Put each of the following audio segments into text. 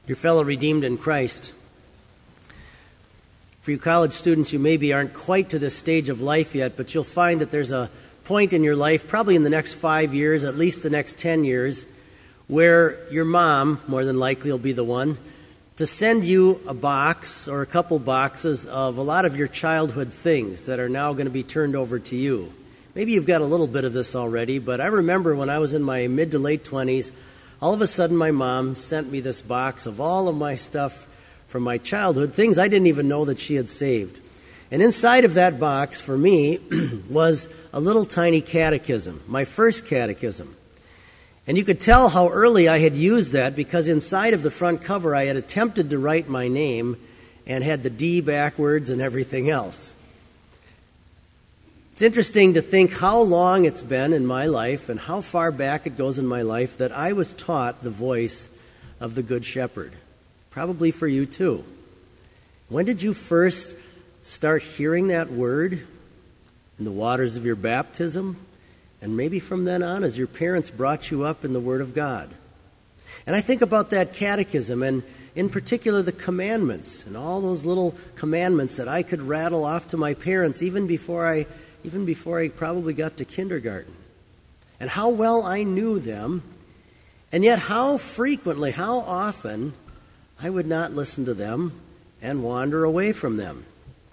Your fellow redeemed in Christ. For you college students, you maybe aren't quite to this stage of life yet, but you'll find that there's a point in your life, probably in the next 5 years, at least the next 10 years, where your mom, more than likely, will be the one to send you a box or a couple boxes of a lot of your childhood things that are now going to be turned over to you. Maybe you've got a little bit of this already, but I remember when I was in my mid to late 20s, all of a sudden my mom sent me this box of all of my stuff from my childhood, things I didn't even know that she had saved. And inside of that box, for me, was a little tiny catechism, my first catechism. And you could tell how early I had used that because inside of the front cover I had attempted to write my name and had the D backwards and everything else. It's interesting to think how long it's been in my life and how far back it goes in my life that I was taught the voice of the Good Shepherd. Probably for you too. When did you first start hearing that word? In the waters of your baptism? And maybe from then on as your parents brought you up in the Word of God. And I think about that catechism and in particular the commandments and all those little commandments that I could rattle off to my parents even before I probably got to kindergarten. And how well I knew them, and yet how frequently, how often I would not listen to them and wander away from them.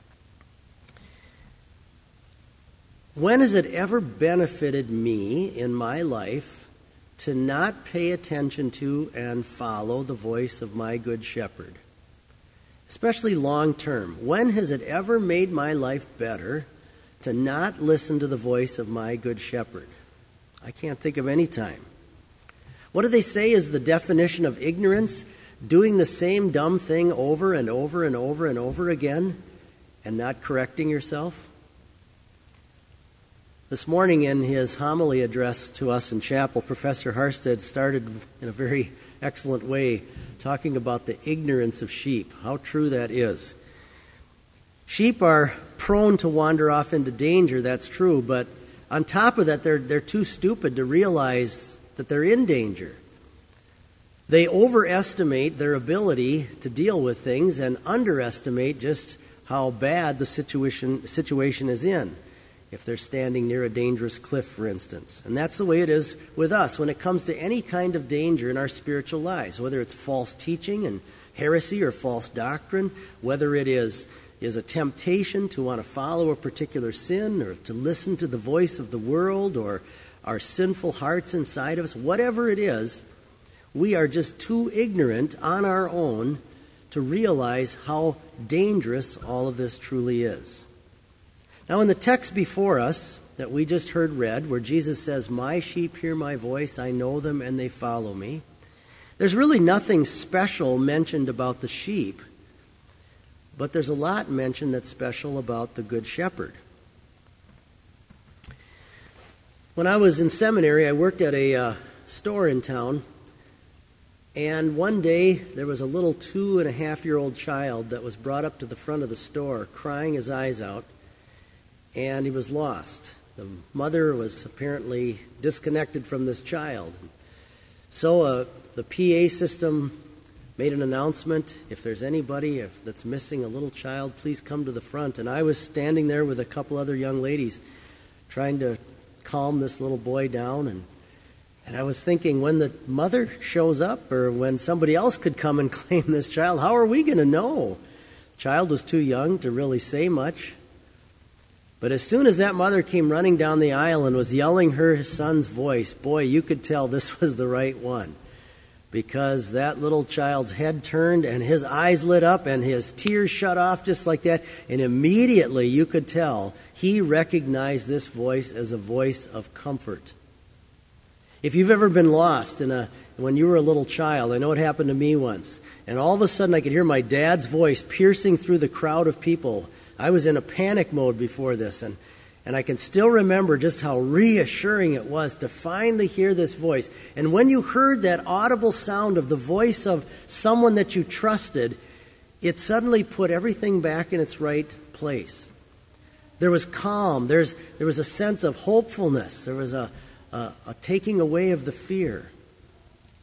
When has it ever benefited me in my life to not pay attention to and follow the voice of my Good Shepherd? Especially long term. When has it ever made my life better to not listen to the voice of my Good Shepherd? I can't think of any time. What do they say is the definition of ignorance? Doing the same dumb thing over and over and over and over again and not correcting yourself? This morning in his homily address to us in chapel, Professor Harstead started in a very excellent way talking about the ignorance of sheep, how true that is. Sheep are prone to wander off into danger, that's true, but on top of that, they're too stupid to realize that they're in danger. They overestimate their ability to deal with things and underestimate just how bad the situation is in, if they're standing near a dangerous cliff, for instance. And that's the way it is with us when it comes to any kind of danger in our spiritual lives, whether it's false teaching and heresy or false doctrine, whether it is a temptation to want to follow a particular sin or to listen to the voice of the world or our sinful hearts inside of us, whatever it is, we are just too ignorant on our own to realize how dangerous all of this truly is. Now, in the text before us that we just heard read, where Jesus says, "My sheep hear my voice, I know them and they follow me," there's really nothing special mentioned about the sheep. But there's a lot mentioned that's special about the Good Shepherd. When I was in seminary, I worked at a store in town, and one day there was a little 2.5-year-old child that was brought up to the front of the store crying his eyes out, and he was lost. The mother was apparently disconnected from this child. So the PA system made an announcement, if there's anybody that's missing a little child, please come to the front. And I was standing there with a couple other young ladies trying to calm this little boy down. And I was thinking, when the mother shows up or when somebody else could come and claim this child, how are we going to know? The child was too young to really say much. But as soon as that mother came running down the aisle and was yelling her son's voice, boy, you could tell this was the right one. Because that little child's head turned and his eyes lit up and his tears shut off just like that. And immediately you could tell he recognized this voice as a voice of comfort. If you've ever been lost when you were a little child, I know it happened to me once, and all of a sudden I could hear my dad's voice piercing through the crowd of people. I was in a panic mode before this, and I can still remember just how reassuring it was to finally hear this voice. And when you heard that audible sound of the voice of someone that you trusted, it suddenly put everything back in its right place. There was calm. There was a sense of hopefulness. There was a taking away of the fear.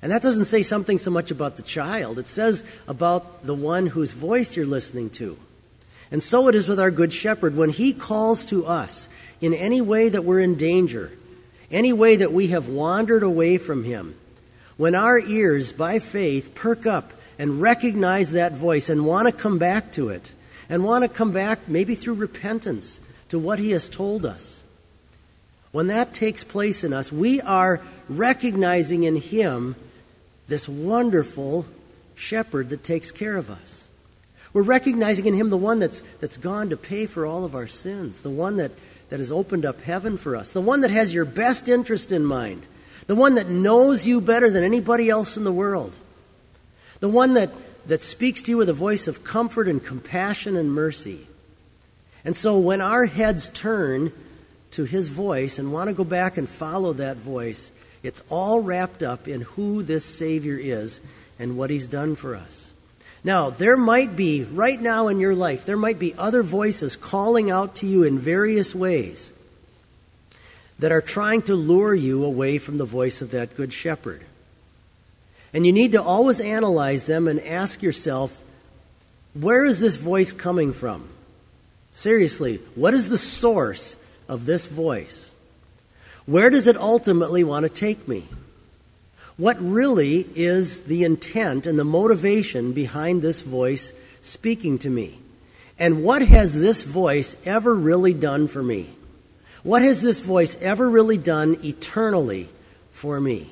And that doesn't say something so much about the child. It says about the one whose voice you're listening to. And so it is with our Good Shepherd. When he calls to us in any way that we're in danger, any way that we have wandered away from him, when our ears, by faith, perk up and recognize that voice and want to come back to it, and want to come back maybe through repentance to what he has told us, when that takes place in us, we are recognizing in him this wonderful shepherd that takes care of us. We're recognizing in him the one that's gone to pay for all of our sins, the one that has opened up heaven for us, the one that has your best interest in mind, the one that knows you better than anybody else in the world, the one that speaks to you with a voice of comfort and compassion and mercy. And so when our heads turn to his voice and want to go back and follow that voice, it's all wrapped up in who this Savior is and what he's done for us. Now, there might be, right now in your life, there might be other voices calling out to you in various ways that are trying to lure you away from the voice of that Good Shepherd. And you need to always analyze them and ask yourself, where is this voice coming from? Seriously, what is the source of this voice? Where does it ultimately want to take me? What really is the intent and the motivation behind this voice speaking to me? And what has this voice ever really done for me? What has this voice ever really done eternally for me?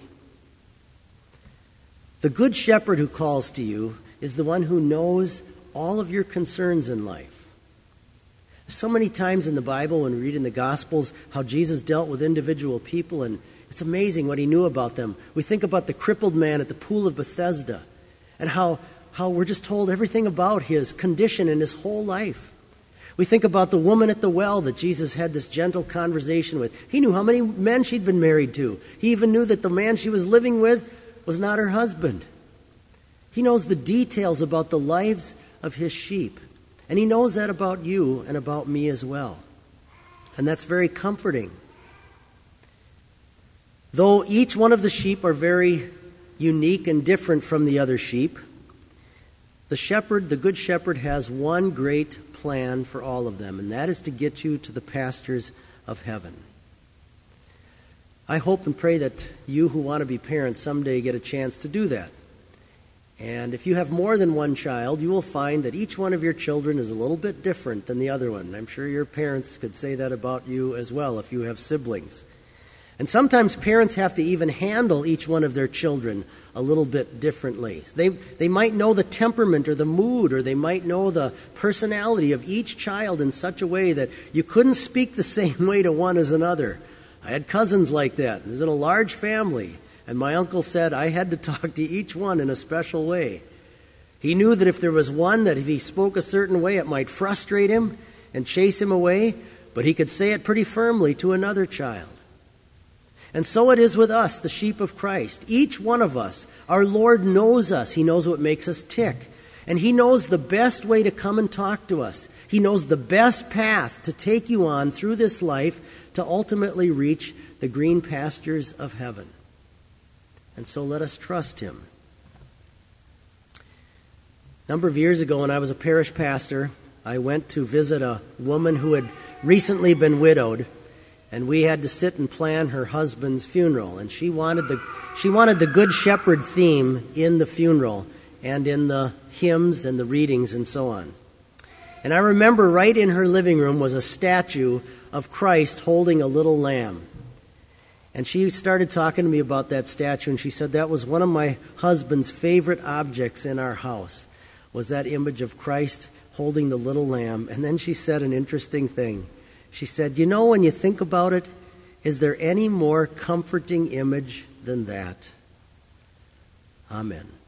The Good Shepherd who calls to you is the one who knows all of your concerns in life. So many times in the Bible, when we read in the Gospels how Jesus dealt with individual people, and it's amazing what he knew about them. We think about the crippled man at the pool of Bethesda, and how we're just told everything about his condition in his whole life. We think about the woman at the well that Jesus had this gentle conversation with. He knew how many men she'd been married to. He even knew that the man she was living with was not her husband. He knows the details about the lives of his sheep. And he knows that about you and about me as well. And that's very comforting. Though each one of the sheep are very unique and different from the other sheep, the shepherd, the Good Shepherd, has one great plan for all of them, and that is to get you to the pastures of heaven. I hope and pray that you who want to be parents someday get a chance to do that. And if you have more than one child, you will find that each one of your children is a little bit different than the other one. I'm sure your parents could say that about you as well if you have siblings. And sometimes parents have to even handle each one of their children a little bit differently. They might know the temperament or the mood, or they might know the personality of each child in such a way that you couldn't speak the same way to one as another. I had cousins like that. It was in a large family. And my uncle said I had to talk to each one in a special way. He knew that if there was one that if he spoke a certain way, it might frustrate him and chase him away, but he could say it pretty firmly to another child. And so it is with us, the sheep of Christ. Each one of us, our Lord knows us. He knows what makes us tick. And he knows the best way to come and talk to us. He knows the best path to take you on through this life to ultimately reach the green pastures of heaven. And so let us trust him. A number of years ago when I was a parish pastor, I went to visit a woman who had recently been widowed, and we had to sit and plan her husband's funeral. And she wanted the Good Shepherd theme in the funeral and in the hymns and the readings and so on. And I remember right in her living room was a statue of Christ holding a little lamb. And she started talking to me about that statue, and she said that was one of my husband's favorite objects in our house, was that image of Christ holding the little lamb. And then she said an interesting thing. She said, you know, when you think about it, is there any more comforting image than that? Amen.